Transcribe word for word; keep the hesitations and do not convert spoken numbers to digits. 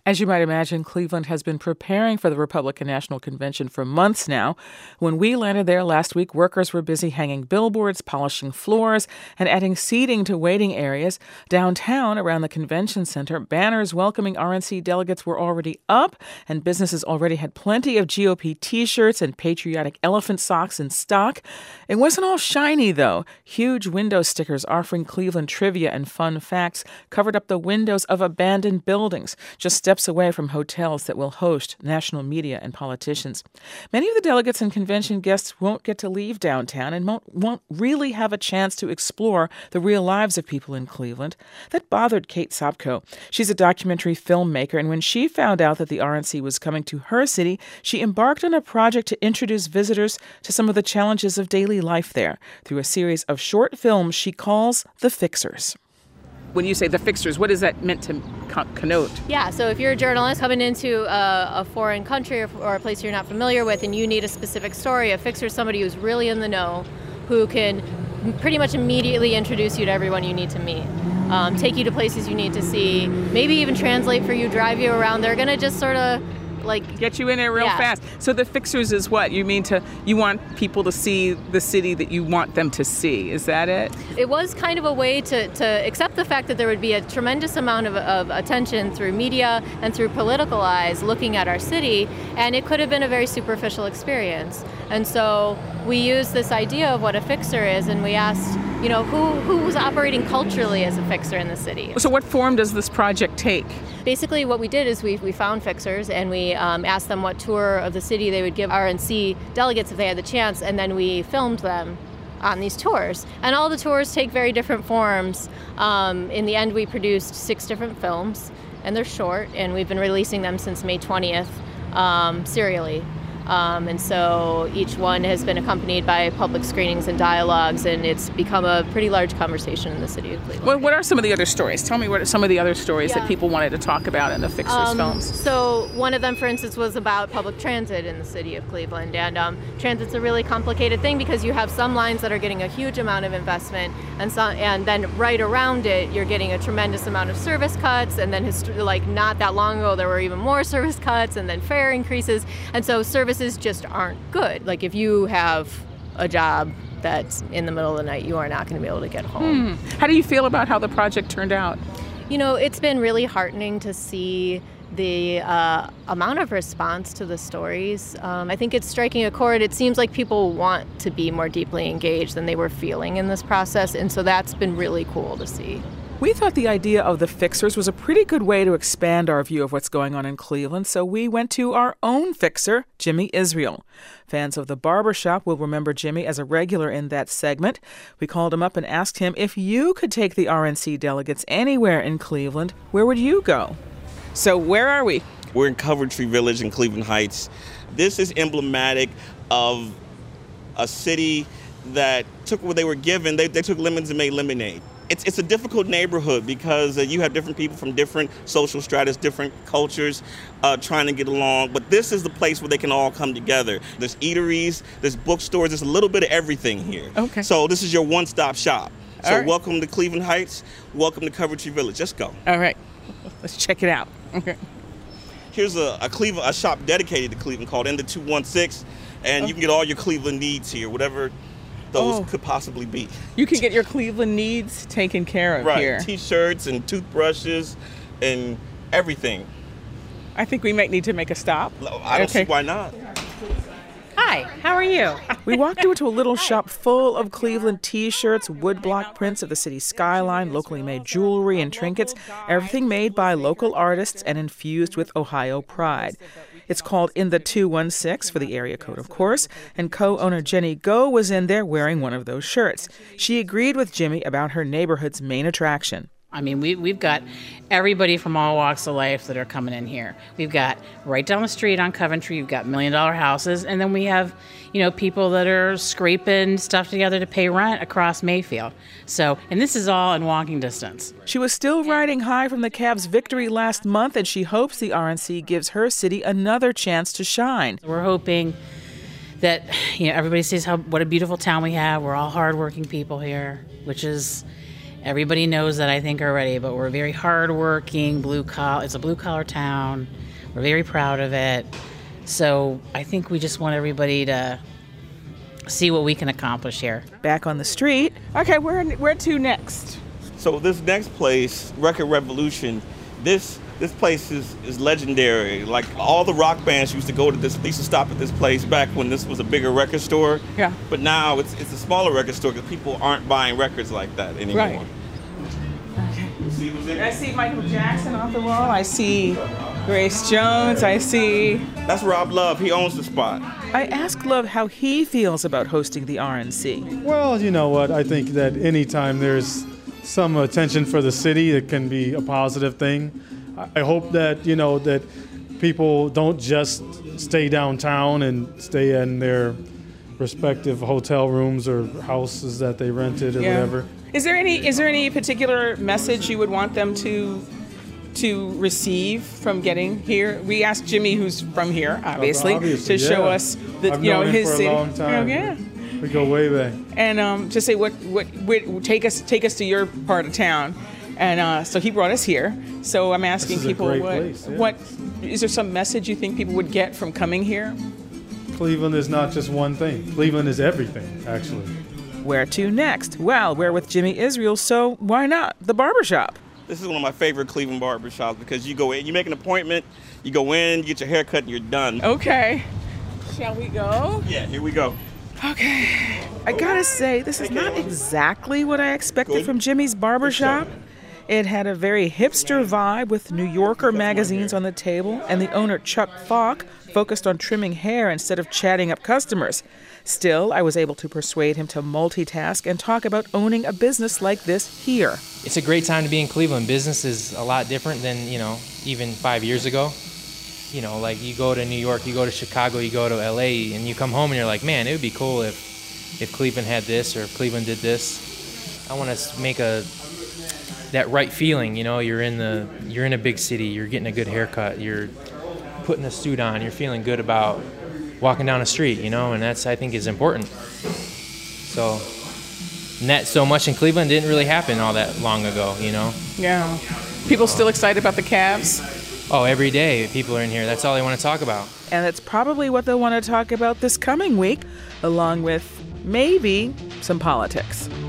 As you might imagine, Cleveland has been preparing for the Republican National Convention for months now. When we landed there last week, workers were busy hanging billboards, polishing floors, and adding seating to waiting areas. Downtown, around the convention center, banners welcoming R N C delegates were already up, and businesses already had plenty of G O P T-shirts and patriotic elephant socks in stock. It wasn't all shiny, though. Huge window stickers offering Cleveland trivia and fun facts covered up the windows of abandoned buildings, just steps away from hotels that will host national media and politicians. Many of the delegates and convention guests won't get to leave downtown and won't, won't really have a chance to explore the real lives of people in Cleveland. That bothered Kate Sopko. She's a documentary filmmaker, and when she found out that the R N C was coming to her city, she embarked on a project to introduce visitors to some of the challenges of daily life there through a series of short films she calls The Fixers. When you say the fixers, what is that meant to connote? Yeah, so if you're a journalist coming into a, a foreign country or, or a place you're not familiar with and you need a specific story, a fixer is somebody who's really in the know, who can pretty much immediately introduce you to everyone you need to meet, um, take you to places you need to see, maybe even translate for you, drive you around. They're going to just sort of like get you in there real yeah. fast. So the fixers is what? You mean to you want people to see the city that you want them to see. Is that it? It was kind of a way to, to accept the fact that there would be a tremendous amount of, of attention through media and through political eyes looking at our city, and it could have been a very superficial experience. And so we used this idea of what a fixer is, and we asked, you know, who who was operating culturally as a fixer in the city. So what form does this project take? Basically, what we did is we we found fixers, and we um, asked them what tour of the city they would give R N C delegates if they had the chance, and then we filmed them on these tours. And all the tours take very different forms. Um, in the end, we produced six different films, and they're short, and we've been releasing them since May twentieth, um, serially. Um, and so each one has been accompanied by public screenings and dialogues, and it's become a pretty large conversation in the city of Cleveland. Well, what are some of the other stories? Tell me what are some of the other stories yeah. that people wanted to talk about in the Fixers um, films. So one of them, for instance, was about public transit in the city of Cleveland. And um, transit's a really complicated thing because you have some lines that are getting a huge amount of investment, and some, and then right around it, you're getting a tremendous amount of service cuts. And then hist- like not that long ago, there were even more service cuts, and then fare increases. And so services just aren't good. Like if you have a job that's in the middle of the night, you are not going to be able to get home. Hmm. How do you feel about how the project turned out? You know, it's been really heartening to see the uh, amount of response to the stories. Um, I think it's striking a chord. It seems like people want to be more deeply engaged than they were feeling in this process, and so that's been really cool to see. We thought the idea of the Fixers was a pretty good way to expand our view of what's going on in Cleveland, so we went to our own fixer, Jimmy Israel. Fans of The Barbershop will remember Jimmy as a regular in that segment. We called him up and asked him if you could take the R N C delegates anywhere in Cleveland, where would you go? So where are we? We're in Coventry Village in Cleveland Heights. This is emblematic of a city that took what they were given. They, they took lemons and made lemonade. It's it's a difficult neighborhood because uh, you have different people from different social stratas, different cultures uh, trying to get along. But this is the place where they can all come together. There's eateries, there's bookstores, there's a little bit of everything here. Okay. So this is your one-stop shop. So All right. Welcome to Cleveland Heights. Welcome to Coventry Village. Let's go. All right. Let's check it out. Okay. Here's a, a Cleveland a shop dedicated to Cleveland called In the two one six, and Oh. you can get all your Cleveland needs here, whatever those Oh. could possibly be. You can get your Cleveland needs taken care of Right, here. T-shirts and toothbrushes and everything. I think we might need to make a stop. I don't Okay. see why not. Hi, how are you? We walked into a little shop full of Cleveland T-shirts, woodblock prints of the city's skyline, locally made jewelry and trinkets, everything made by local artists and infused with Ohio pride. It's called In the two one six for the area code, of course, and co-owner Jenny Go was in there wearing one of those shirts. She agreed with Jimmy about her neighborhood's main attraction. I mean, we, we've got everybody from all walks of life that are coming in here. We've got right down the street on Coventry, you've got million dollar houses, and then we have, you know, people that are scraping stuff together to pay rent across Mayfield. So, and this is all in walking distance. She was still riding high from the Cavs' victory last month, and she hopes the R N C gives her city another chance to shine. We're hoping that, you know, everybody sees how what a beautiful town we have. We're all hardworking people here, which is Everybody knows that, I think, already, but we're very hardworking, blue collar. It's a blue collar town. We're very proud of it. So I think we just want everybody to see what we can accomplish here. Back on the street. Okay, where where to next? So this next place, Record Revolution, this this place is, is legendary. Like all the rock bands used to go to this, they used to stop at this place back when this was a bigger record store. Yeah. But now it's it's a smaller record store because people aren't buying records like that anymore. Right. Okay. See who's in I it? see Michael Jackson off the wall. I see Grace Jones. I see. That's Rob Love. He owns the spot. I asked Love how he feels about hosting the R N C. Well, you know what? I think that anytime there's some attention for the city, it can be a positive thing. I hope that, you know, that people don't just stay downtown and stay in their respective hotel rooms or houses that they rented or Yeah. whatever. Is there any is there any particular message you would want them to to receive from getting here? We asked Jimmy, who's from here, obviously, Obviously, to show yeah. us the I've you know known him his for city. a long time. Oh, yeah. We go way back. And um, just say what what, what take us take us to your part of town. And uh, so he brought us here. So I'm asking This is a people great what place, yeah. what is there some message you think people would get from coming here? Cleveland is not just one thing. Cleveland is everything, actually. Where to next? Well, we're with Jimmy Israel, so why not the barbershop? This is one of my favorite Cleveland barbershops because you go in, you make an appointment, you go in, you get your hair cut, and you're done. Okay. Shall we go? Yeah, here we go. Okay. I gotta say, this is not exactly what I expected Good. from Jimmy's barbershop. It had a very hipster vibe with New Yorker magazines on the table, and the owner, Chuck Falk, focused on trimming hair instead of chatting up customers. Still, I was able to persuade him to multitask and talk about owning a business like this here. It's a great time to be in Cleveland. Business is a lot different than, you know, even five years ago. You know, like you go to New York, you go to Chicago, you go to L A, and you come home and you're like, man, it would be cool if, if Cleveland had this or if Cleveland did this. I want to make a that right feeling, you know, you're in the you're in a big city, you're getting a good haircut, you're putting a suit on, you're feeling good about walking down the street, you know, and that's, I think, is important. So, and that so much in Cleveland didn't really happen all that long ago, you know. Yeah. People still excited about the Cavs? Oh, every day people are in here. That's all they want to talk about. And that's probably what they'll want to talk about this coming week, along with maybe some politics.